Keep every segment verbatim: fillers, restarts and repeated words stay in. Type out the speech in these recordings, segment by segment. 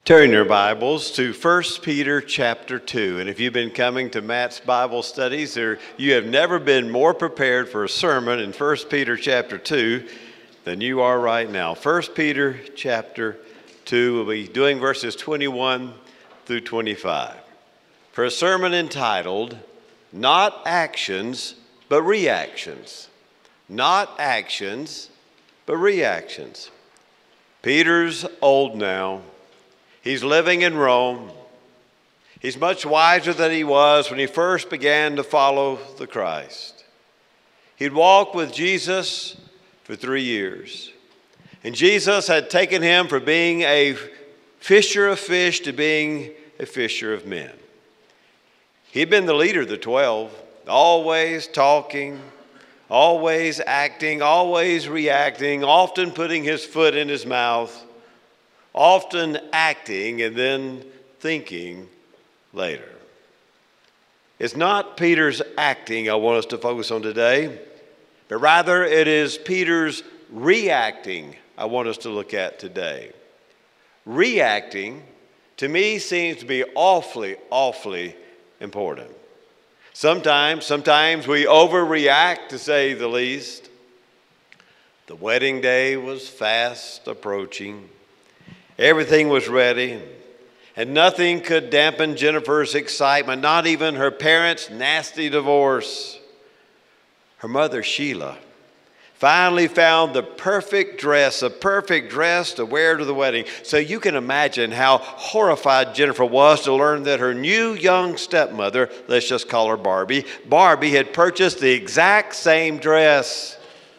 Turn your Bibles to First Peter chapter two. And if you've been coming to Matt's Bible studies, or you have never been more prepared for a sermon in First Peter chapter two than you are right now. First Peter chapter two, we'll be doing verses twenty-one through twenty-five. For a sermon entitled, Not Actions, but Reactions. Not actions, but reactions. Peter's old now. He's living in Rome. He's much wiser than he was when he first began to follow the Christ. He'd walked with Jesus for three years. And Jesus had taken him from being a fisher of fish to being a fisher of men. He'd been the leader of the twelve, always talking, always acting, always reacting, often putting his foot in his mouth, often acting and then thinking later. It's not Peter's acting I want us to focus on today, but rather it is Peter's reacting I want us to look at today. Reacting, to me, seems to be awfully, awfully important. Sometimes, sometimes we overreact, to say the least. The wedding day was fast approaching. Everything was ready, and nothing could dampen Jennifer's excitement, not even her parents' nasty divorce. Her mother, Sheila, finally found the perfect dress, a perfect dress to wear to the wedding. So you can imagine how horrified Jennifer was to learn that her new young stepmother, let's just call her Barbie, Barbie had purchased the exact same dress.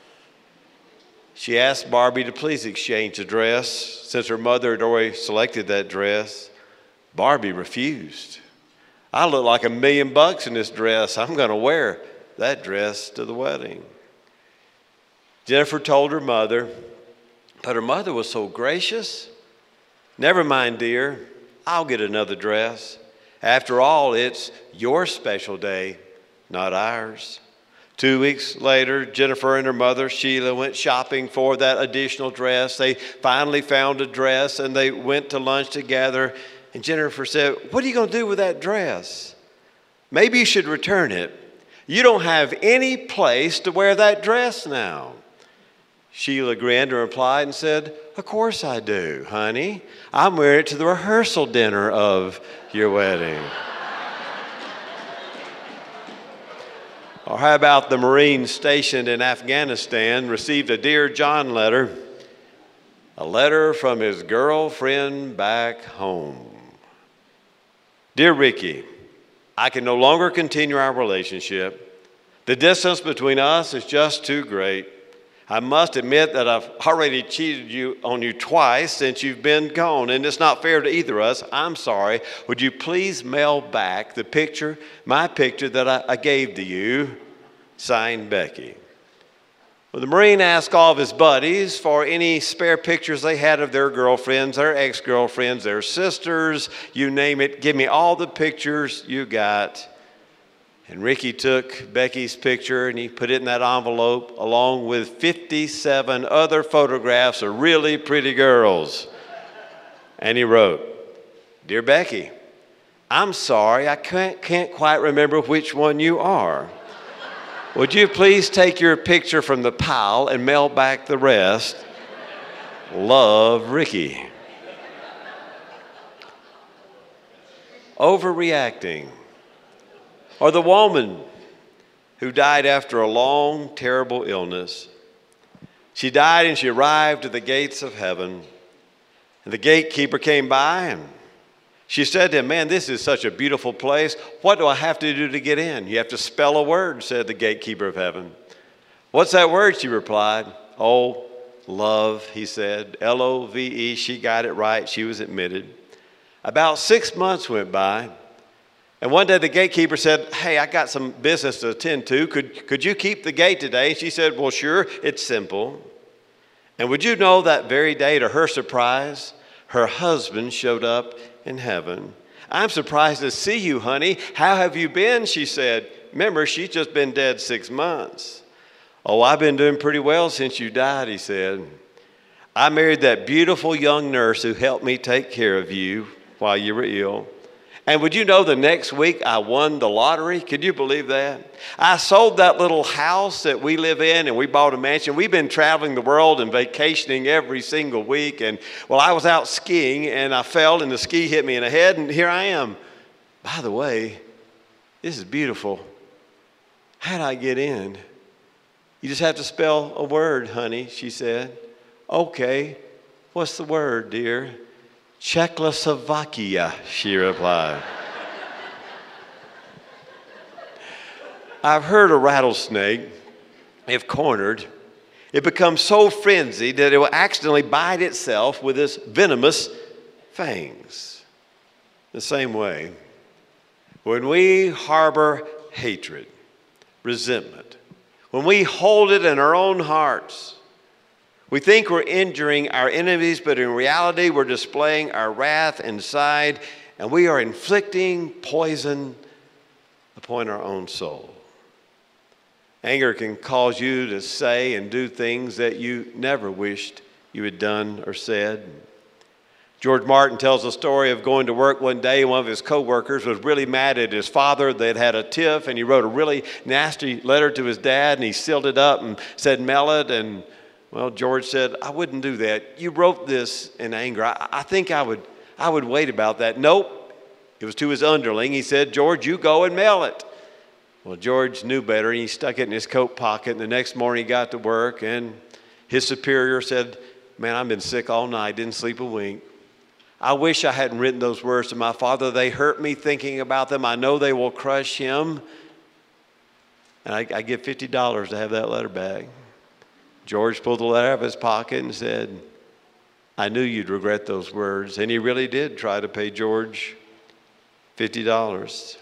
She asked Barbie to please exchange the dress since her mother had already selected that dress. Barbie refused. I look like a million bucks in this dress. I'm going to wear that dress to the wedding. Jennifer told her mother, but her mother was so gracious. Never mind, dear. I'll get another dress. After all, it's your special day, not ours. Two weeks later, Jennifer and her mother, Sheila, went shopping for that additional dress. They finally found a dress, and they went to lunch together. And Jennifer said, what are you going to do with that dress? Maybe you should return it. You don't have any place to wear that dress now. Sheila grinned and replied and said, of course I do, honey. I'm wearing it to the rehearsal dinner of your wedding. Or how about the Marines stationed in Afghanistan received a Dear John letter, a letter from his girlfriend back home. Dear Ricky, I can no longer continue our relationship. The distance between us is just too great. I must admit that I've already cheated you on you twice since you've been gone, and it's not fair to either of us. I'm sorry. Would you please mail back the picture, my picture that I, I gave to you, signed Becky. Well, the Marine asked all of his buddies for any spare pictures they had of their girlfriends, their ex-girlfriends, their sisters, you name it. Give me all the pictures you got. And Ricky took Becky's picture and he put it in that envelope along with fifty-seven other photographs of really pretty girls. And he wrote, Dear Becky, I'm sorry, I can't, can't quite remember which one you are. Would you please take your picture from the pile and mail back the rest? Love, Ricky. Overreacting. Or the woman who died after a long, terrible illness. She died and she arrived at the gates of heaven. And the gatekeeper came by and she said to him, man, this is such a beautiful place. What do I have to do to get in? You have to spell a word, said the gatekeeper of heaven. What's that word? She replied. Oh, love, he said. L O V E. She got it right. She was admitted. About six months went by. And one day the gatekeeper said, hey, I got some business to attend to. Could, could you keep the gate today? And she said, well, sure, it's simple. And would you know that very day, to her surprise, her husband showed up in heaven. I'm surprised to see you, honey. How have you been? She said. Remember, she's just been dead six months. Oh, I've been doing pretty well since you died, he said. I married that beautiful young nurse who helped me take care of you while you were ill. And would you know the next week I won the lottery? Could you believe that? I sold that little house that we live in and we bought a mansion. We've been traveling the world and vacationing every single week. And well, I was out skiing and I fell and the ski hit me in the head and here I am. By the way, this is beautiful. How did I get in? You just have to spell a word, honey, she said. Okay, what's the word, dear? Czechoslovakia, she replied. I've heard a rattlesnake, if cornered, it becomes so frenzied that it will accidentally bite itself with its venomous fangs. The same way, when we harbor hatred, resentment, when we hold it in our own hearts, we think we're injuring our enemies, but in reality, we're displaying our wrath inside, and we are inflicting poison upon our own soul. Anger can cause you to say and do things that you never wished you had done or said. George Martin tells a story of going to work one day, and one of his co-workers was really mad at his father. They'd had a tiff, and he wrote a really nasty letter to his dad, and he sealed it up and said, mail it, and well, George said, I wouldn't do that. You wrote this in anger. I, I think I would, I would wait about that. Nope. It was to his underling. He said, George, you go and mail it. Well, George knew better, and he stuck it in his coat pocket. And the next morning he got to work, and his superior said, man, I've been sick all night, didn't sleep a wink. I wish I hadn't written those words to my father. They hurt me thinking about them. I know they will crush him. And I, I give fifty dollars to have that letter back. George pulled the letter out of his pocket and said, I knew you'd regret those words. And he really did try to pay George fifty dollars.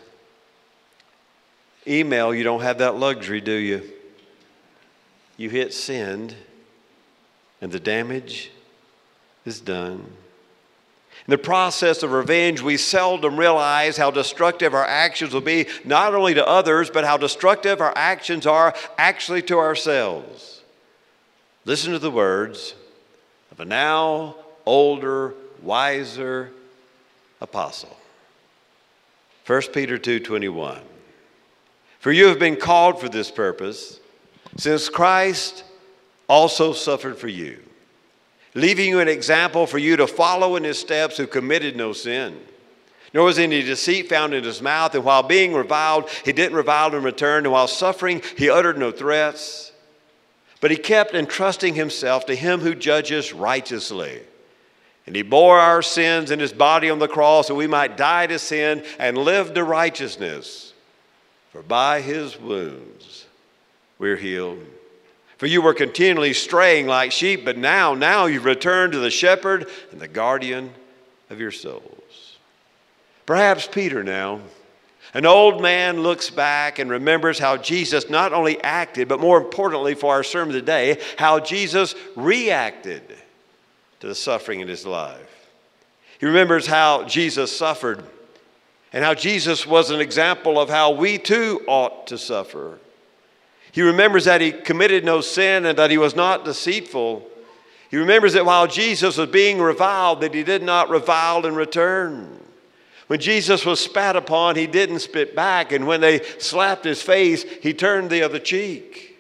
Email, you don't have that luxury, do you? You hit send, and the damage is done. In the process of revenge, we seldom realize how destructive our actions will be, not only to others, but how destructive our actions are actually to ourselves. Listen to the words of a now older, wiser apostle. First Peter two twenty-one. For you have been called for this purpose, since Christ also suffered for you, leaving you an example for you to follow in his steps, who committed no sin, nor was any deceit found in his mouth. And while being reviled, he didn't revile in return. And while suffering, he uttered no threats. But he kept entrusting himself to him who judges righteously. And he bore our sins in his body on the cross, so we might die to sin and live to righteousness. For by his wounds we're healed. For you were continually straying like sheep, but now, now you've returned to the shepherd and the guardian of your souls. Perhaps Peter now, an old man, looks back and remembers how Jesus not only acted, but more importantly for our sermon today, how Jesus reacted to the suffering in his life. He remembers how Jesus suffered and how Jesus was an example of how we too ought to suffer. He remembers that he committed no sin and that he was not deceitful. He remembers that while Jesus was being reviled, that he did not revile in return. When Jesus was spat upon, he didn't spit back. And when they slapped his face, he turned the other cheek.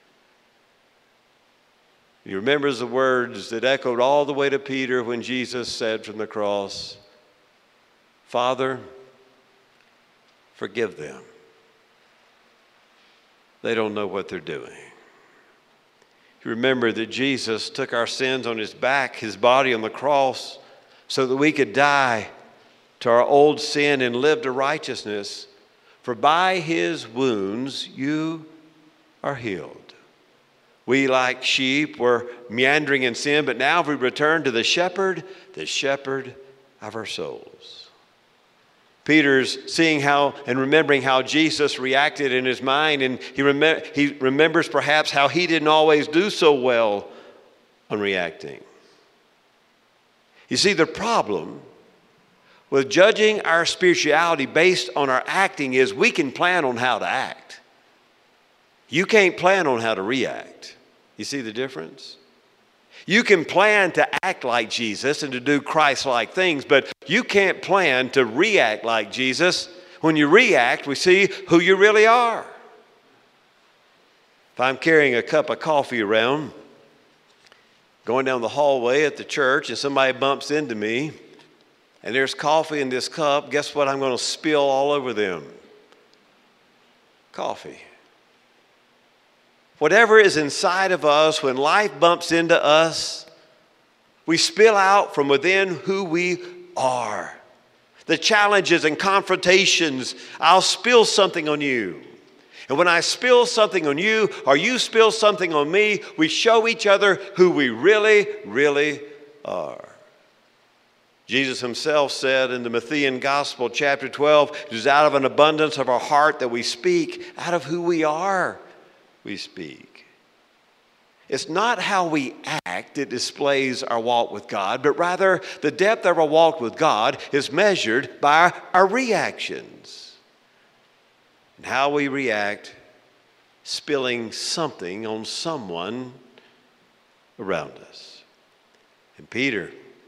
He remembers the words that echoed all the way to Peter when Jesus said from the cross, Father, forgive them. They don't know what they're doing. You remember that Jesus took our sins on his back, his body on the cross, so that we could die to our old sin and live to righteousness. For by his wounds you are healed. We, like sheep, were meandering in sin, but now we return to the shepherd, the shepherd of our souls. Peter's seeing how and remembering how Jesus reacted in his mind, and he, rem- he remembers perhaps how he didn't always do so well on reacting. You see, the problem with judging our spirituality based on our acting is we can plan on how to act. You can't plan on how to react. You see the difference? You can plan to act like Jesus and to do Christ-like things, but you can't plan to react like Jesus. When you react, we see who you really are. If I'm carrying a cup of coffee around, going down the hallway at the church, and somebody bumps into me, and there's coffee in this cup, guess what I'm going to spill all over them? Coffee. Whatever is inside of us, when life bumps into us, we spill out from within who we are. The challenges and confrontations, I'll spill something on you. And when I spill something on you, or you spill something on me, we show each other who we really, really are. Jesus himself said in the Matthew Gospel, chapter twelve, it is out of an abundance of our heart that we speak, out of who we are we speak. It's not how we act that displays our walk with God, but rather the depth of our walk with God is measured by our, our reactions. And how we react, spilling something on someone around us. And Peter,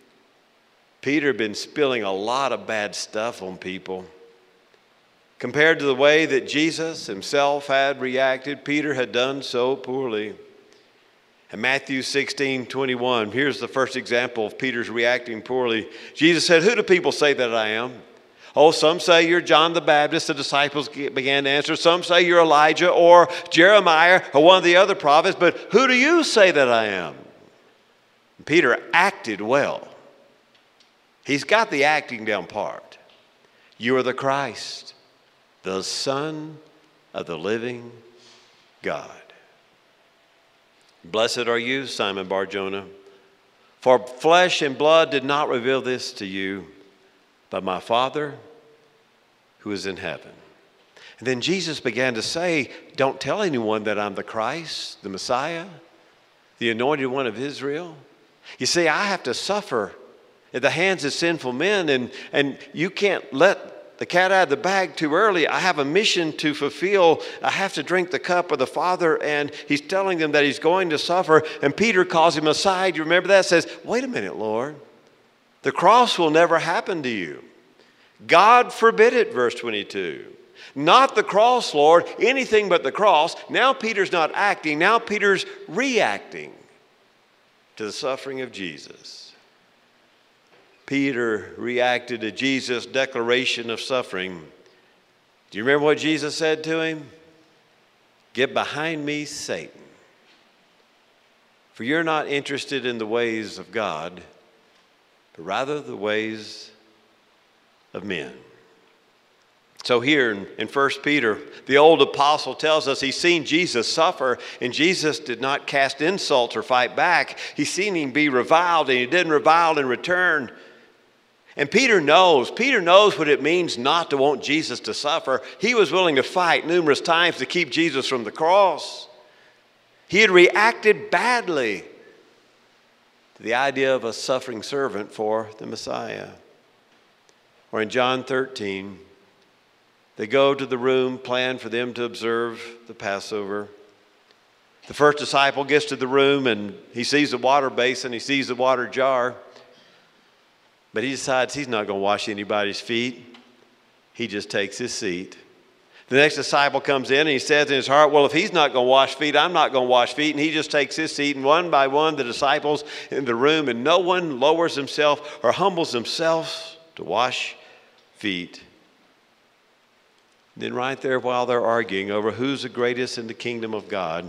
Peter had been spilling a lot of bad stuff on people. Compared to the way that Jesus himself had reacted, Peter had done so poorly. In Matthew sixteen twenty-one, here's the first example of Peter's reacting poorly. Jesus said, "Who do people say that I am?" "Oh, some say you're John the Baptist," the disciples began to answer. "Some say you're Elijah or Jeremiah or one of the other prophets, but who do you say that I am?" And Peter acted well. He's got the acting down part. "You are the Christ, the Son of the living God." "Blessed are you, Simon Bar-Jonah, for flesh and blood did not reveal this to you, but my Father who is in heaven." And then Jesus began to say, "Don't tell anyone that I'm the Christ, the Messiah, the anointed one of Israel. You see, I have to suffer at the hands of sinful men, and, and you can't let the cat out of the bag too early. I have a mission to fulfill. I have to drink the cup of the Father." And he's telling them that he's going to suffer. And Peter calls him aside. You remember that? Says, "Wait a minute, Lord. The cross will never happen to you. God forbid it," verse twenty-two. "Not the cross, Lord, anything but the cross." Now Peter's not acting. Now Peter's reacting to the suffering of Jesus. Peter reacted to Jesus' declaration of suffering. Do you remember what Jesus said to him? "Get behind me, Satan. For you're not interested in the ways of God, but rather the ways of men." So here in, in First Peter, the old apostle tells us he's seen Jesus suffer, and Jesus did not cast insults or fight back. He's seen him be reviled, and he didn't revile in return. And Peter knows, Peter knows what it means not to want Jesus to suffer. He was willing to fight numerous times to keep Jesus from the cross. He had reacted badly to the idea of a suffering servant for the Messiah. Or in John thirteen, they go to the room planned for them to observe the Passover. The first disciple gets to the room and he sees the water basin, he sees the water jar. But he decides he's not going to wash anybody's feet. He just takes his seat. The next disciple comes in and he says in his heart, "Well, if he's not going to wash feet, I'm not going to wash feet." And he just takes his seat. And one by one, the disciples in the room, and no one lowers himself or humbles themselves to wash feet. Then right there while they're arguing over who's the greatest in the kingdom of God,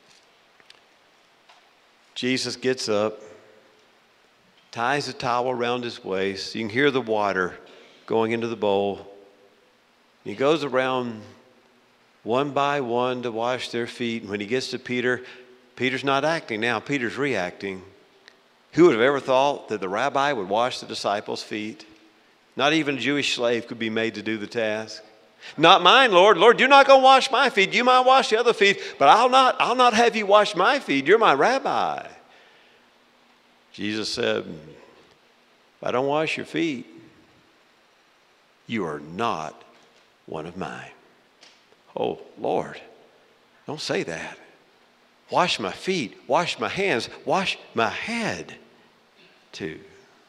Jesus gets up, ties a towel around his waist. You can hear the water going into the bowl. He goes around one by one to wash their feet. And when he gets to Peter, Peter's not acting now. Peter's reacting. Who would have ever thought that the rabbi would wash the disciples' feet? Not even a Jewish slave could be made to do the task. "Not mine, Lord. Lord, you're not going to wash my feet. You might wash the other feet, but I'll not, I'll not have you wash my feet. You're my rabbi." Jesus said, "If I don't wash your feet, you are not one of mine." "Oh, Lord, don't say that." Wash my feet, wash my hands, wash my head too.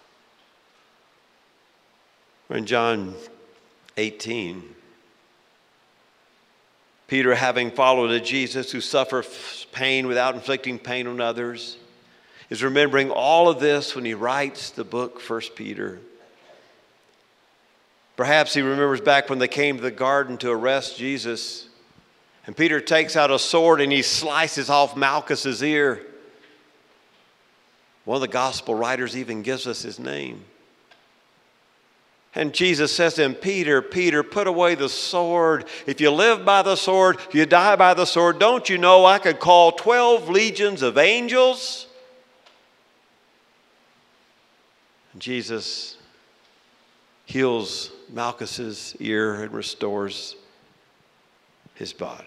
In John eighteen, Peter, having followed a Jesus who suffered pain without inflicting pain on others, is remembering all of this when he writes the book First Peter. Perhaps he remembers back when they came to the garden to arrest Jesus, and Peter takes out a sword and he slices off Malchus's ear. One of the gospel writers even gives us his name. And Jesus says to him, Peter, Peter, put away the sword. If you live by the sword, you die by the sword. Don't you know I could call twelve legions of angels? And Jesus heals Malchus's ear and restores his body.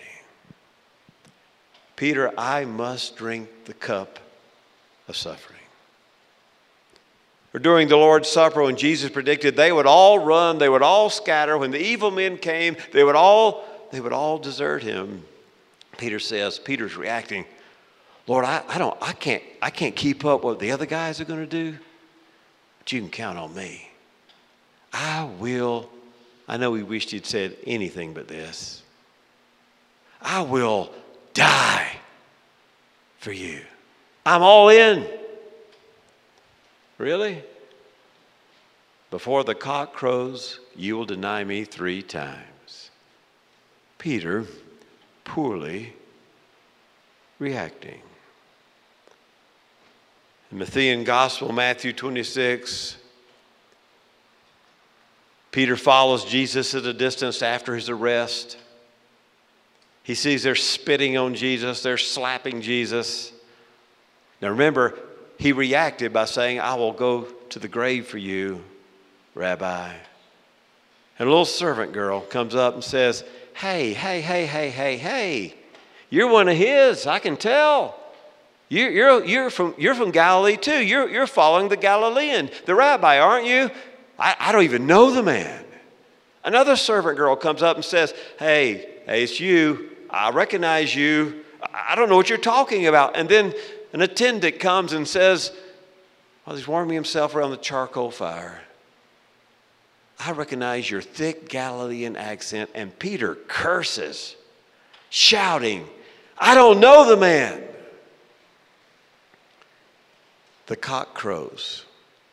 Peter, I must drink the cup of suffering. Or during the Lord's Supper, when Jesus predicted they would all run, they would all scatter. When the evil men came, they would all, they would all desert him. Peter says, Peter's reacting, Lord, I, I don't, I can't, I can't keep up what the other guys are going to do, but you can count on me. I will, I know he wished he'd said anything but this. I will die for you. I'm all in. Really? Before the cock crows, you will deny me three times. Peter, poorly reacting. In the Matthean Gospel, Matthew twenty-six, Peter follows Jesus at a distance after his arrest. He sees they're spitting on Jesus, they're slapping Jesus. Now remember, he reacted by saying, I will go to the grave for you, Rabbi. And a little servant girl comes up and says, hey, hey, hey, hey, hey, hey, you're one of his, I can tell. You're, you're, you're, from, you're from Galilee too. You're, you're following the Galilean, the rabbi, aren't you? I, I don't even know the man. Another servant girl comes up and says, hey, hey, it's you. I recognize you. I don't know what you're talking about. And then an attendant comes and says, while he's warming himself around the charcoal fire, I recognize your thick Galilean accent. And Peter curses, shouting, I don't know the man. The cock crows.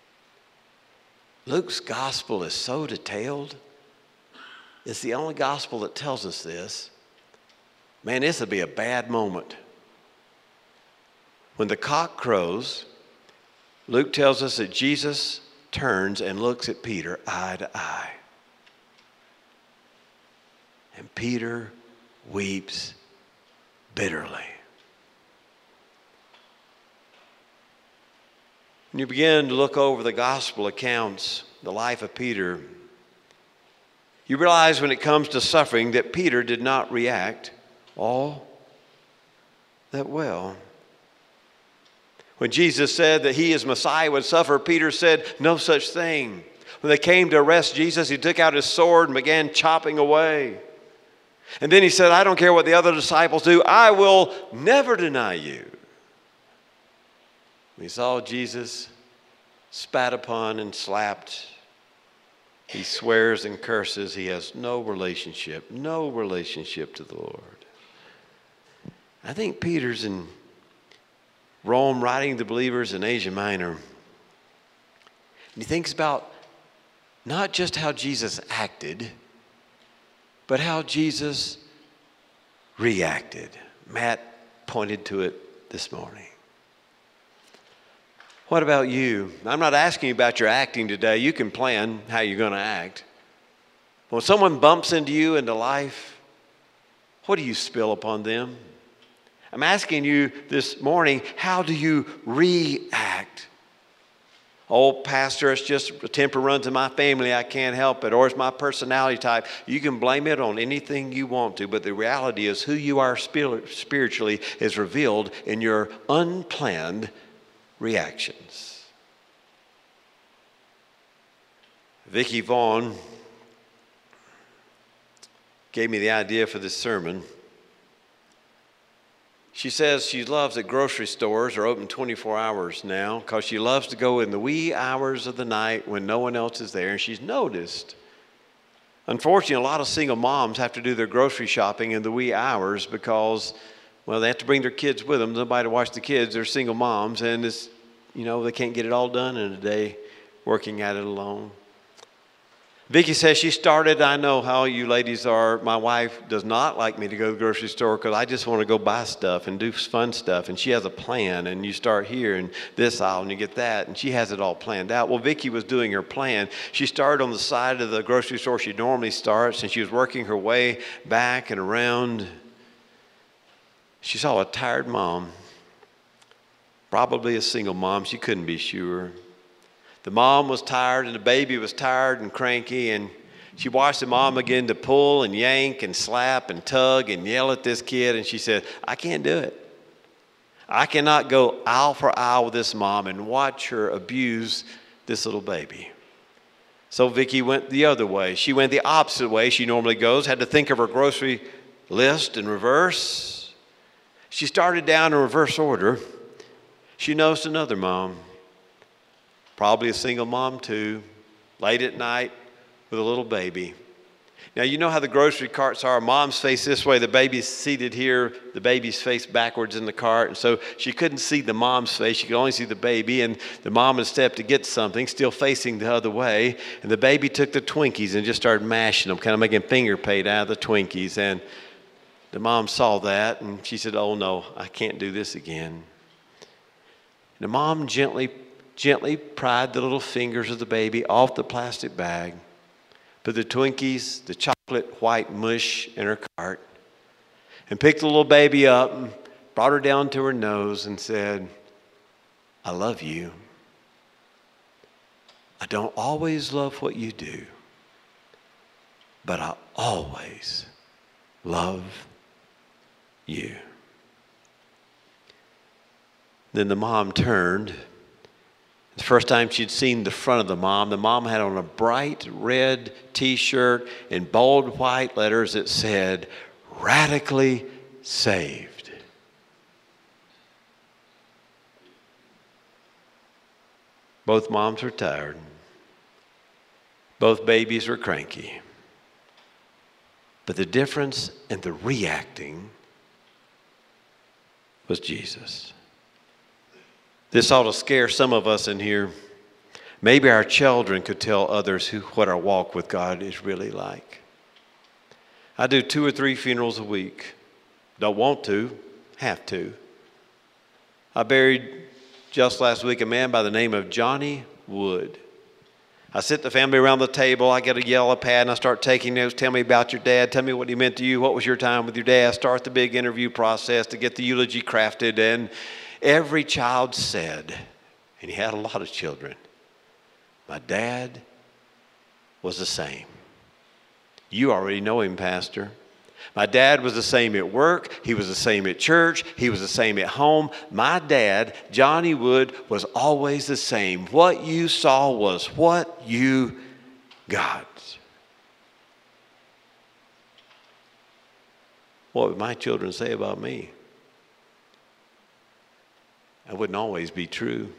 Luke's gospel is so detailed. It's the only gospel that tells us this. Man, this would be a bad moment. When the cock crows, Luke tells us that Jesus turns and looks at Peter eye to eye. And Peter weeps bitterly. When you begin to look over the gospel accounts, the life of Peter, you realize when it comes to suffering that Peter did not react all that well. When Jesus said that he as Messiah would suffer, Peter said no such thing. When they came to arrest Jesus, he took out his sword and began chopping away. And then he said, I don't care what the other disciples do, I will never deny you. We saw Jesus spat upon and slapped. He swears and curses. He has no relationship, no relationship to the Lord. I think Peter's in Rome writing to believers in Asia Minor. And he thinks about not just how Jesus acted, but how Jesus reacted. Matt pointed to it this morning. What about you? I'm not asking you about your acting today. You can plan how you're going to act. When someone bumps into you into life, what do you spill upon them? I'm asking you this morning, how do you react? Oh, pastor, it's just a temper runs in my family. I can't help it. Or it's my personality type. You can blame it on anything you want to, but the reality is who you are spiritually is revealed in your unplanned reactions. Vicki Vaughn gave me the idea for this sermon. She says she loves that grocery stores are open twenty-four hours now because she loves to go in the wee hours of the night when no one else is there. And she's noticed, unfortunately, a lot of single moms have to do their grocery shopping in the wee hours because, well, they have to bring their kids with them. Nobody to watch the kids. They're single moms, and it's, you know, they can't get it all done in a day working at it alone. Vicki says she started, I know how you ladies are, my wife does not like me to go to the grocery store because I just want to go buy stuff and do fun stuff. And she has a plan, and you start here and this aisle and you get that, and she has it all planned out. Well, Vicki was doing her plan. She started on the side of the grocery store she normally starts, and she was working her way back and around. She saw a tired mom, probably a single mom. She couldn't be sure. The mom was tired and the baby was tired and cranky, and she watched the mom begin to pull and yank and slap and tug and yell at this kid, and she said, I can't do it. I cannot go aisle for aisle with this mom and watch her abuse this little baby. So Vicki went the other way. She went the opposite way she normally goes, had to think of her grocery list in reverse. She started down in reverse order. She noticed another mom, probably a single mom too, late at night with a little baby. Now, you know how the grocery carts are. Mom's face this way, the baby's seated here, the baby's face backwards in the cart. And so she couldn't see the mom's face. She could only see the baby. And the mom had stepped to get something, still facing the other way. And the baby took the Twinkies and just started mashing them, kind of making finger paint out of the Twinkies. And the mom saw that, and she said, oh, no, I can't do this again. And the mom gently Gently pried the little fingers of the baby off the plastic bag, put the Twinkies, the chocolate white mush in her cart, and picked the little baby up and brought her down to her nose and said, I love you. I don't always love what you do, but I always love you. Then the mom turned. The first time she'd seen the front of the mom, the mom had on a bright red T-shirt in bold white letters that said, radically saved. Both moms were tired. Both babies were cranky. But the difference in the reacting was Jesus. This ought to scare some of us in here. Maybe our children could tell others who, what our walk with God is really like. I do two or three funerals a week. Don't want to, have to. I buried just last week a man by the name of Johnny Wood. I sit the family around the table. I get a yellow pad and I start taking notes. Tell me about your dad. Tell me what he meant to you. What was your time with your dad? Start the big interview process to get the eulogy crafted. And every child said, and he had a lot of children, my dad was the same. You already know him, Pastor. My dad was the same at work. He was the same at church. He was the same at home. My dad, Johnny Wood, was always the same. What you saw was what you got. What would my children say about me? That wouldn't always be true.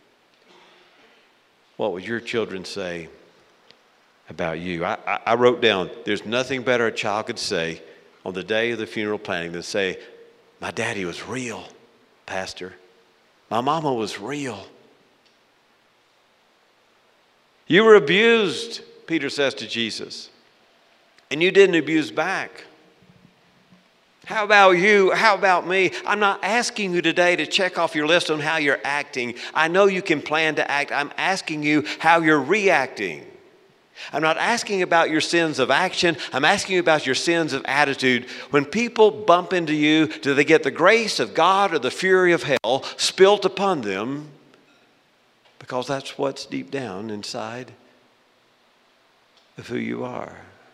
What would your children say about you? I, I, I wrote down, there's nothing better a child could say on the day of the funeral planning than say, my daddy was real, Pastor. My mama was real. You were abused, Peter says to Jesus, and you didn't abuse back. How about you? How about me? I'm not asking you today to check off your list on how you're acting. I know you can plan to act. I'm asking you how you're reacting. I'm not asking about your sins of action. I'm asking you about your sins of attitude. When people bump into you, do they get the grace of God or the fury of hell spilt upon them? Because that's what's deep down inside of who you are.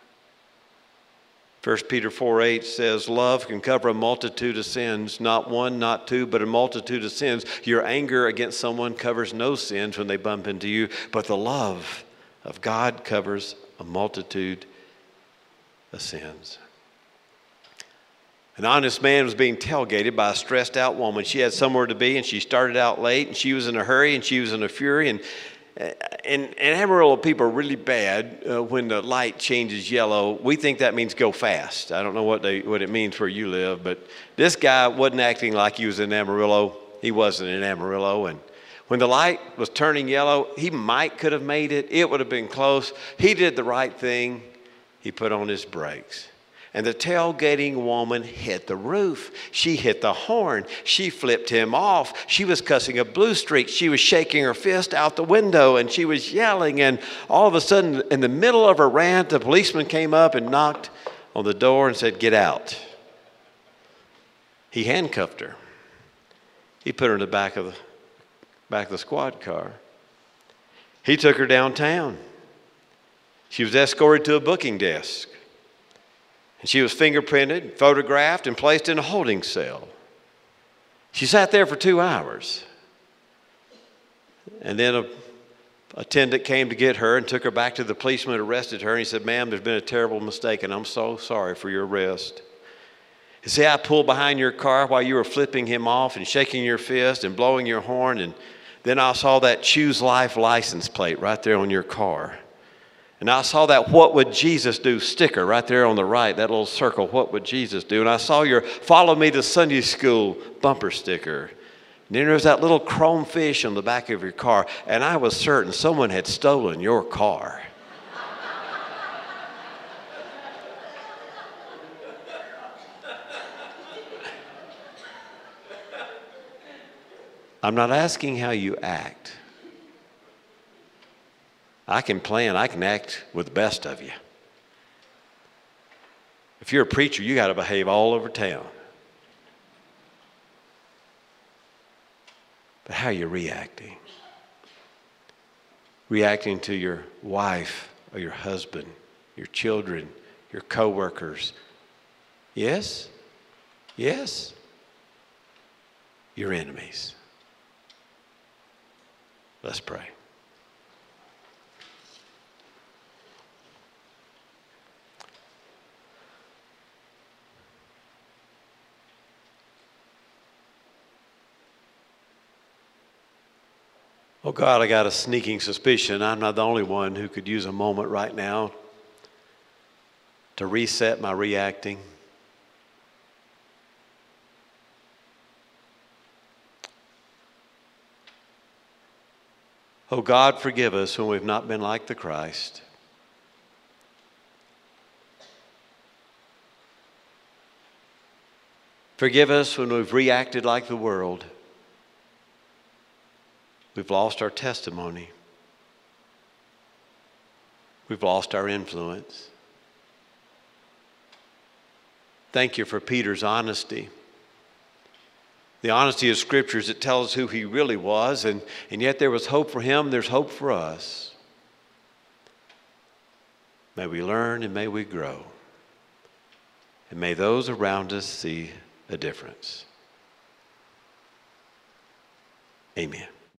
First Peter four eight says, love can cover a multitude of sins, not one, not two, but a multitude of sins. Your anger against someone covers no sins when they bump into you, but the love of God covers a multitude of sins. An honest man was being tailgated by a stressed out woman. She had somewhere to be, and she started out late, and she was in a hurry, and she was in a fury. And in, in Amarillo, people are really bad uh, when the light changes yellow. We think that means go fast. I don't know what they what it means where you live, but this guy wasn't acting like he was in Amarillo. He wasn't in Amarillo. And when the light was turning yellow, he might could have made it. It would have been close. He did the right thing. He put on his brakes. And the tailgating woman hit the roof. She hit the horn. She flipped him off. She was cussing a blue streak. She was shaking her fist out the window, and she was yelling. And all of a sudden, in the middle of her rant, the policeman came up and knocked on the door and said, "Get out." He handcuffed her. He put her in the back of the, back of the squad car. He took her downtown. She was escorted to a booking desk. And she was fingerprinted, photographed, and placed in a holding cell. She sat there for two hours. And then a attendant came to get her and took her back to the policeman, arrested her, and he said, "Ma'am, there's been a terrible mistake, and I'm so sorry for your arrest. You see, I pulled behind your car while you were flipping him off and shaking your fist and blowing your horn, and then I saw that Choose Life license plate right there on your car. And I saw that What Would Jesus Do sticker right there on the right, that little circle, What Would Jesus Do? And I saw your Follow Me to Sunday School bumper sticker. And then there was that little chrome fish on the back of your car. And I was certain someone had stolen your car. I'm not asking how you act. I can plan, I can act with the best of you. If you're a preacher, you got to behave all over town. But how are you reacting? Reacting to your wife or your husband, your children, your coworkers. Yes? Yes? Your enemies. Let's pray. Oh God, I got a sneaking suspicion I'm not the only one who could use a moment right now to reset my reacting. Oh God, forgive us when we've not been like the Christ. Forgive us when we've reacted like the world. We've lost our testimony. We've lost our influence. Thank you for Peter's honesty. The honesty of Scriptures that tells us who he really was, and, and yet there was hope for him, there's hope for us. May we learn and may we grow. And may those around us see a difference. Amen.